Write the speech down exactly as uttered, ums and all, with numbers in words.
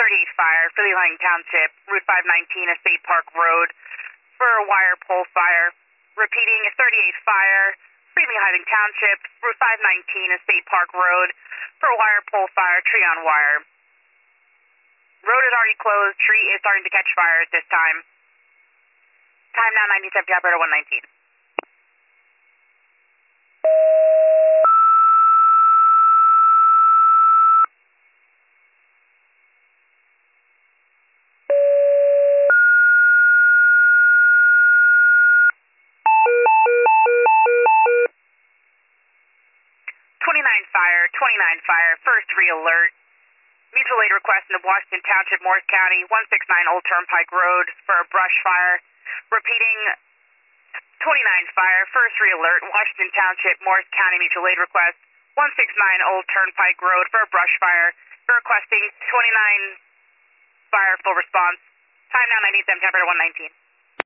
thirty-eight fire, Philly Line Township, Route five nineteen, Estate Park Road, for a wire pole fire. Repeating, thirty-eight fire, Freely Hiding Township, Route five nineteen, Estate Park Road, for a wire pole fire, tree on wire. Road is already closed, tree is starting to catch fire at this time. Time now nineteen seventy, operator one nineteen. twenty-nine fire, twenty-nine fire, first re-alert. Mutual aid request in the Washington Township, Morris County, one sixty-nine Old Turnpike Road for a brush fire. Repeating, twenty-nine fire, first re-alert, Washington Township, Morris County, mutual aid request, one sixty-nine Old Turnpike Road for a brush fire. You're requesting twenty-nine fire full response. Time now nineteen seventy, operator one nineteen.